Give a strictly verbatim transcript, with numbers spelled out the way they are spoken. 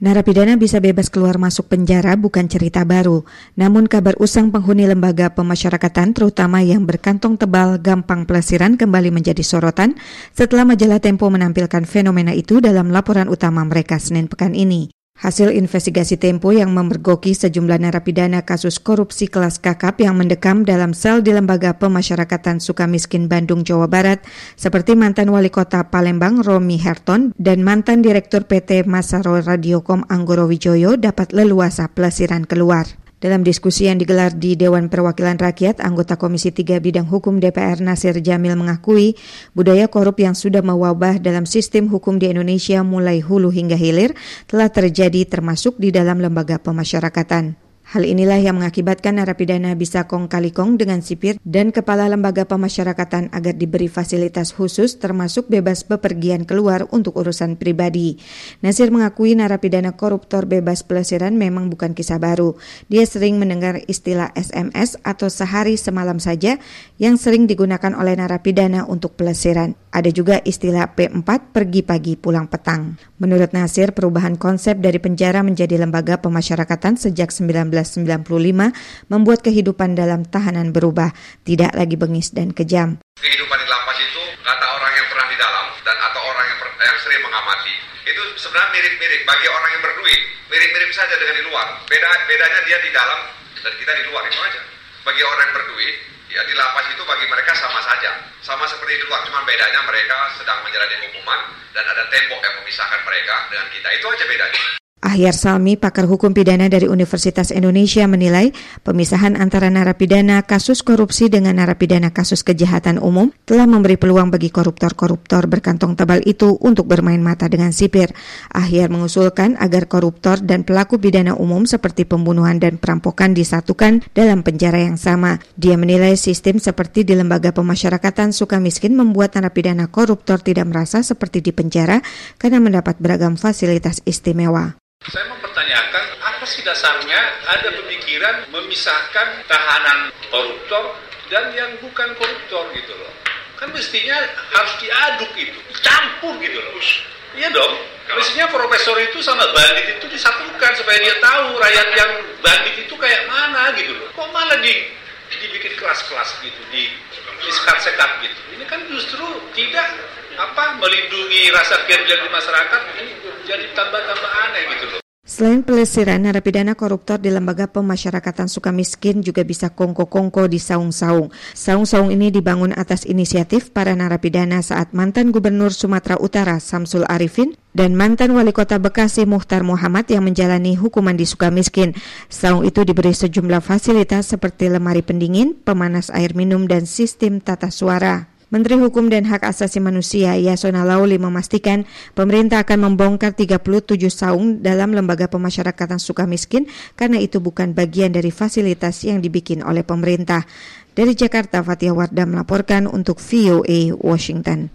Narapidana bisa bebas keluar masuk penjara bukan cerita baru. Namun kabar usang penghuni lembaga pemasyarakatan terutama yang berkantong tebal gampang pelesiran kembali menjadi sorotan setelah majalah Tempo menampilkan fenomena itu dalam laporan utama mereka Senin pekan ini. Hasil investigasi Tempo yang memergoki sejumlah narapidana kasus korupsi kelas kakap yang mendekam dalam sel di Lembaga Pemasyarakatan Sukamiskin Bandung, Jawa Barat, seperti mantan Wali Kota Palembang Romi Herton dan mantan Direktur P T Masaro Radiocom Anggoro Wijoyo dapat leluasa pelesiran keluar. Dalam diskusi yang digelar di Dewan Perwakilan Rakyat, anggota Komisi tiga Bidang Hukum D P R Nasir Jamil mengakui budaya korup yang sudah mewabah dalam sistem hukum di Indonesia mulai hulu hingga hilir telah terjadi termasuk di dalam lembaga pemasyarakatan. Hal inilah yang mengakibatkan narapidana bisa kong kali kong dengan sipir dan kepala lembaga pemasyarakatan agar diberi fasilitas khusus termasuk bebas bepergian keluar untuk urusan pribadi. Nasir mengakui narapidana koruptor bebas pelesiran memang bukan kisah baru. Dia sering mendengar istilah S M S atau sehari semalam saja yang sering digunakan oleh narapidana untuk pelesiran. Ada juga istilah P empat pergi pagi pulang petang. Menurut Nasir, perubahan konsep dari penjara menjadi lembaga pemasyarakatan sejak sembilan belas sembilan puluh lima membuat kehidupan dalam tahanan berubah, tidak lagi bengis dan kejam. Kehidupan di lapas itu, kata orang yang pernah di dalam dan atau orang yang, per, yang sering mengamati, itu sebenarnya mirip-mirip bagi orang yang berduit, mirip-mirip saja dengan di luar. Beda bedanya dia di dalam dan kita di luar, itu aja. Bagi orang yang berduit, ya di lapas itu bagi mereka sama saja, sama seperti di luar, cuma bedanya mereka sedang menjalani hukuman dan ada tembok yang memisahkan mereka dengan kita, itu aja bedanya. Ahyar Salmi, pakar hukum pidana dari Universitas Indonesia menilai pemisahan antara narapidana kasus korupsi dengan narapidana kasus kejahatan umum telah memberi peluang bagi koruptor-koruptor berkantong tebal itu untuk bermain mata dengan sipir. Ahyar mengusulkan agar koruptor dan pelaku pidana umum seperti pembunuhan dan perampokan disatukan dalam penjara yang sama. Dia menilai sistem seperti di Lembaga Pemasyarakatan Sukamiskin membuat narapidana koruptor tidak merasa seperti di penjara karena mendapat beragam fasilitas istimewa. Saya mempertanyakan, apa sih dasarnya ada pemikiran memisahkan tahanan koruptor dan yang bukan koruptor gitu loh. Kan mestinya harus diaduk itu, campur gitu loh. Iya dong, mestinya profesor itu sama bandit itu disatukan supaya dia tahu rakyat yang bandit itu kayak mana gitu loh. Kok malah di, dibikin kelas-kelas gitu, di, disekat-sekat gitu. Ini kan justru tidak apa melindungi rasa keadilan di masyarakat, ini jadi tambah-tambah aneh gitu loh. Selain pelesiran, narapidana koruptor di Lembaga Pemasyarakatan Sukamiskin juga bisa kongko-kongko di saung-saung. Saung-saung ini dibangun atas inisiatif para narapidana saat mantan Gubernur Sumatera Utara Samsul Arifin dan mantan Wali Kota Bekasi Muchtar Muhammad yang menjalani hukuman di Sukamiskin. Saung itu diberi sejumlah fasilitas seperti lemari pendingin, pemanas air minum, dan sistem tata suara. Menteri Hukum dan Hak Asasi Manusia Yasona Lauli memastikan pemerintah akan membongkar tiga puluh tujuh saung dalam Lembaga Pemasyarakatan Sukamiskin karena itu bukan bagian dari fasilitas yang dibikin oleh pemerintah. Dari Jakarta, Fathia Wardah melaporkan untuk V O A Washington.